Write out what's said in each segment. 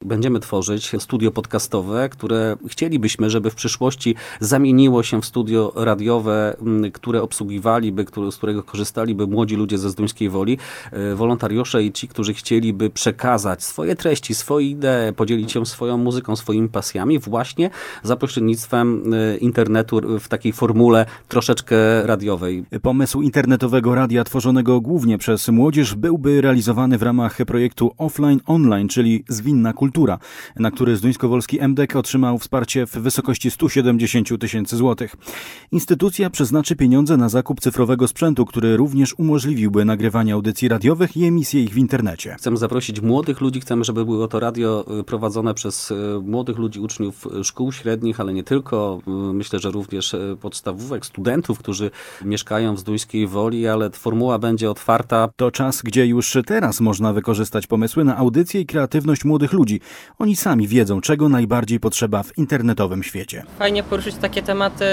Będziemy tworzyć studio podcastowe, które chcielibyśmy, żeby w przyszłości zamieniło się w studio radiowe, które obsługiwaliby, z którego korzystaliby młodzi ludzie ze Zduńskiej Woli, wolontariusze i ci, którzy chcieliby przekazać swoje treści, swoje idee, podzielić się swoją muzyką, swoimi pasjami właśnie za pośrednictwem internetu w takiej formule troszeczkę radiowej. Pomysł internetowego radia tworzonego głównie przez młodzież byłby realizowany w ramach projektu Offline-Online, czyli Zwinna Kultura, na który Zduńskowolski MDK otrzymał wsparcie w wysokości 170 000 złotych. Instytucja przeznaczy pieniądze na zakup cyfrowego sprzętu, który również umożliwiłby nagrywanie audycji radiowych i emisję ich w internecie. Chcemy zaprosić młodych ludzi, chcemy, żeby było to radio prowadzone przez młodych ludzi, uczniów szkół średnich, ale nie tylko. Myślę, że również podstawówek, studentów, którzy mieszkają w Zduńskiej Woli, ale formuła będzie otwarta. To czas, gdzie już teraz można wykorzystać pomysły na audycję i kreatywność młodych ludzi. Oni sami wiedzą, czego najbardziej potrzeba w internetowym świecie. Fajnie poruszyć takie tematy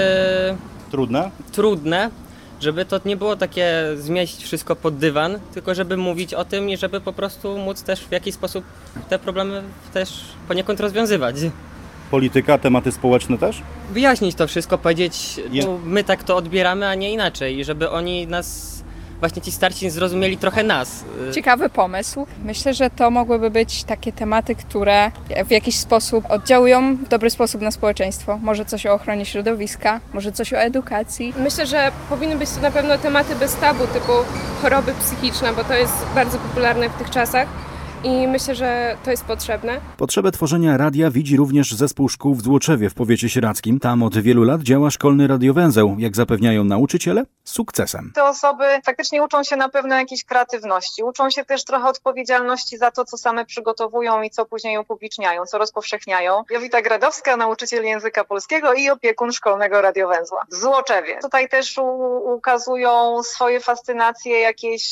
trudne, żeby to nie było takie zmieść wszystko pod dywan, tylko żeby mówić o tym i żeby po prostu móc też w jakiś sposób te problemy też poniekąd rozwiązywać. Polityka, tematy społeczne też? Wyjaśnić to wszystko, powiedzieć, my tak to odbieramy, a nie inaczej. I żeby oni nas, właśnie ci starsi, zrozumieli trochę nas. Ciekawy pomysł. Myślę, że to mogłyby być takie tematy, które w jakiś sposób oddziałują w dobry sposób na społeczeństwo. Może coś o ochronie środowiska, może coś o edukacji. Myślę, że powinny być to na pewno tematy bez tabu, typu choroby psychiczne, bo to jest bardzo popularne w tych czasach. I myślę, że to jest potrzebne. Potrzebę tworzenia radia widzi również zespół szkół w Złoczewie w powiecie sieradzkim. Tam od wielu lat działa szkolny radiowęzeł. Jak zapewniają nauczyciele, z sukcesem. Te osoby faktycznie uczą się na pewno jakiejś kreatywności. Uczą się też trochę odpowiedzialności za to, co same przygotowują i co później upubliczniają, co rozpowszechniają. Jowita Gradowska, nauczyciel języka polskiego i opiekun szkolnego radiowęzła w Złoczewie. Tutaj też ukazują swoje fascynacje, jakieś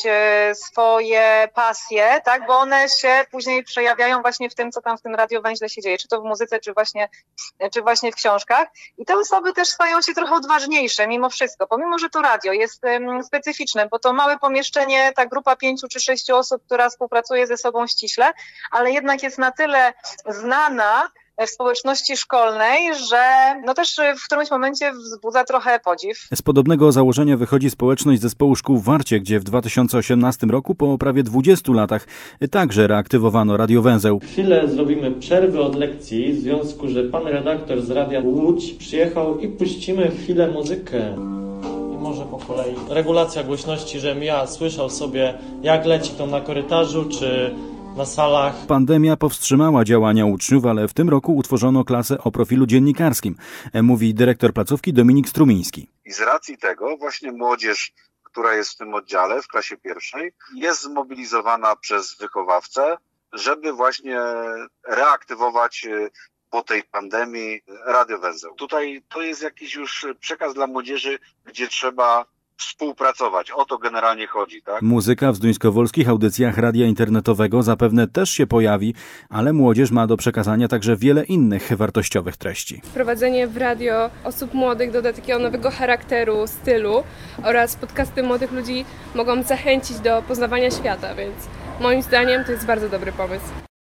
swoje pasje, tak, bo one się później przejawiają właśnie w tym, co tam w tym radiowęźle się dzieje, czy to w muzyce, czy właśnie w książkach. I te osoby też stają się trochę odważniejsze mimo wszystko, pomimo, że to radio jest specyficzne, bo to małe pomieszczenie, ta grupa 5 czy 6 osób, która współpracuje ze sobą ściśle, ale jednak jest na tyle znana w społeczności szkolnej, że no też w którymś momencie wzbudza trochę podziw. Z podobnego założenia wychodzi społeczność zespołu szkół w Warcie, gdzie w 2018 roku po prawie 20 latach także reaktywowano radiowęzeł. Chwilę zrobimy przerwy od lekcji w związku, że pan redaktor z Radia Łódź przyjechał i puścimy chwilę muzykę. I może po kolei. Regulacja głośności, żebym ja słyszał sobie, jak leci to na korytarzu, czy na salach. Pandemia powstrzymała działania uczniów, ale w tym roku utworzono klasę o profilu dziennikarskim, mówi dyrektor placówki Dominik Strumiński. I z racji tego właśnie młodzież, która jest w tym oddziale, w klasie pierwszej, jest zmobilizowana przez wychowawcę, żeby właśnie reaktywować po tej pandemii radiowęzeł. Tutaj to jest jakiś już przekaz dla młodzieży, gdzie trzeba współpracować. O to generalnie chodzi, tak? Muzyka w zduńskowolskich audycjach radia internetowego zapewne też się pojawi, ale młodzież ma do przekazania także wiele innych wartościowych treści. Wprowadzenie w radio osób młodych doda takiego nowego charakteru, stylu oraz podcasty młodych ludzi mogą zachęcić do poznawania świata, więc moim zdaniem to jest bardzo dobry pomysł.